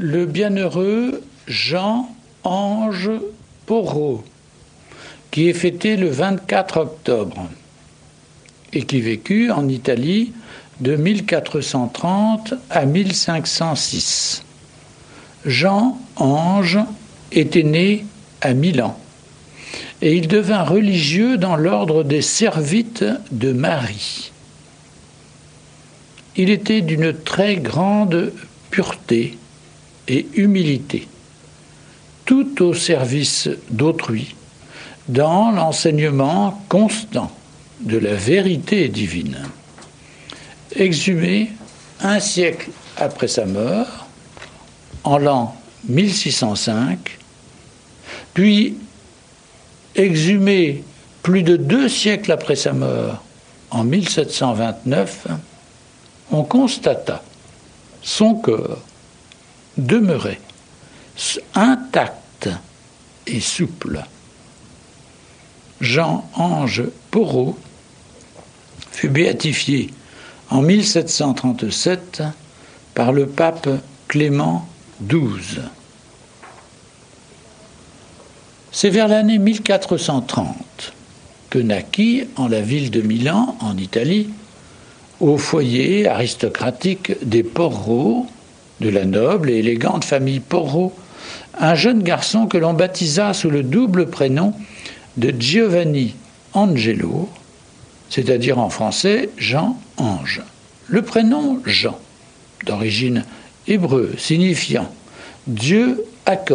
le bienheureux Jean-Ange Porot, qui est fêté le 24 octobre et qui vécut en Italie de 1430 à 1506. Jean-Ange était né à Milan et il devint religieux dans l'ordre des Servites de Marie. Il était d'une très grande pureté et humilité, tout au service d'autrui, dans l'enseignement constant de la vérité divine. Exhumé un siècle après sa mort, en l'an 1605, puis exhumé plus de 2 siècles après sa mort, en 1729, on constata son corps demeurait intact et souple. Jean-Ange Porot fut béatifié en 1737 par le pape Clément XII. C'est vers l'année 1430 que naquit en la ville de Milan, en Italie, au foyer aristocratique des Porot, de la noble et élégante famille Porot, un jeune garçon que l'on baptisa sous le double prénom de Giovanni Angelo, c'est-à-dire en français Jean-Ange. Le prénom Jean, d'origine hébreu, signifiant « Dieu accorde ».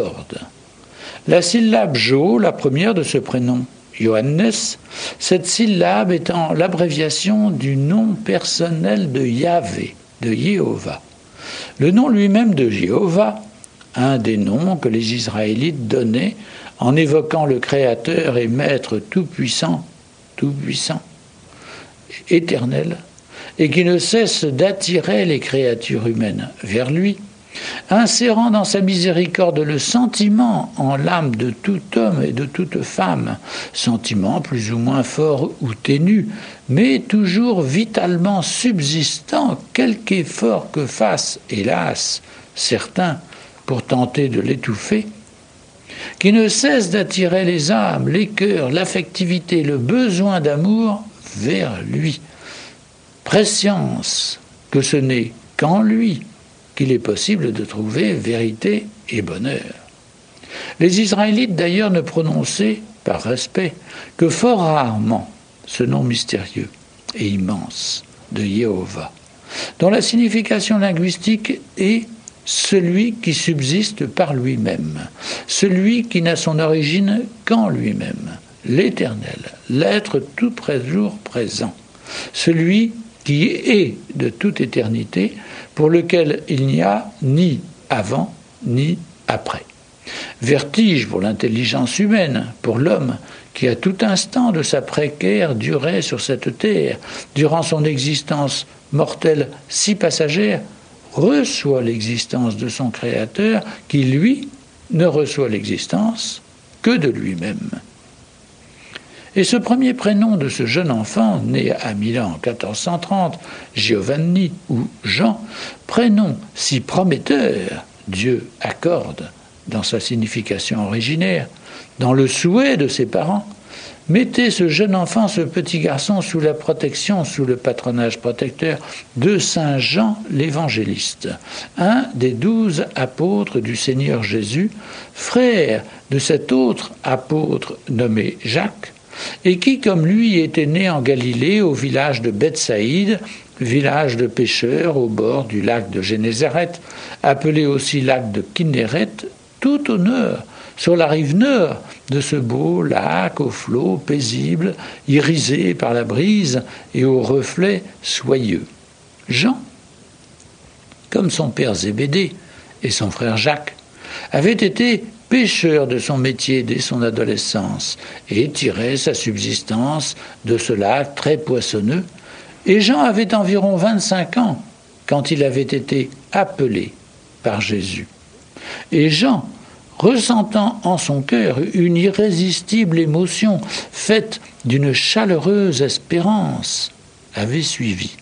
La syllabe Jo, la première de ce prénom, Johannes, cette syllabe étant l'abréviation du nom personnel de Yahvé, de Jéhovah. Le nom lui-même de Jéhovah, un des noms que les Israélites donnaient en évoquant le Créateur et Maître tout-puissant, éternel, et qui ne cesse d'attirer les créatures humaines vers lui, insérant dans sa miséricorde le sentiment en l'âme de tout homme et de toute femme, sentiment plus ou moins fort ou ténu, mais toujours vitalement subsistant, quelque effort que fassent, hélas, certains pour tenter de l'étouffer, qui ne cesse d'attirer les âmes, les cœurs, l'affectivité, le besoin d'amour vers lui. Prescience que ce n'est qu'en lui qu'il est possible de trouver vérité et bonheur. Les Israélites d'ailleurs ne prononçaient, par respect, que fort rarement ce nom mystérieux et immense de Jéhovah, dont la signification linguistique est celui qui subsiste par lui-même, celui qui n'a son origine qu'en lui-même, l'Éternel, l'être tout toujours présent, celui qui est de toute éternité, pour lequel il n'y a ni avant ni après. Vertige pour l'intelligence humaine, pour l'homme qui à tout instant de sa précaire durée sur cette terre, durant son existence mortelle si passagère, reçoit l'existence de son Créateur qui, lui, ne reçoit l'existence que de lui-même. Et ce premier prénom de ce jeune enfant, né à Milan en 1430, Giovanni ou Jean, prénom si prometteur, Dieu accorde dans sa signification originaire, dans le souhait de ses parents, mettez ce jeune enfant, ce petit garçon, sous la protection, sous le patronage protecteur de Saint Jean l'Évangéliste, un des 12 apôtres du Seigneur Jésus, frère de cet autre apôtre nommé Jacques, et qui, comme lui, était né en Galilée, au village de Bethsaïde, village de pêcheurs au bord du lac de Génézareth, appelé aussi lac de Kinneret, tout au nord, sur la rive nord de ce beau lac aux flots paisibles, irisé par la brise et aux reflets soyeux. Jean, comme son père Zébédée et son frère Jacques, avait été pêcheur de son métier dès son adolescence et tirait sa subsistance de ce lac très poissonneux. Et Jean avait environ 25 ans quand il avait été appelé par Jésus. Et Jean, ressentant en son cœur une irrésistible émotion faite d'une chaleureuse espérance, avait suivi.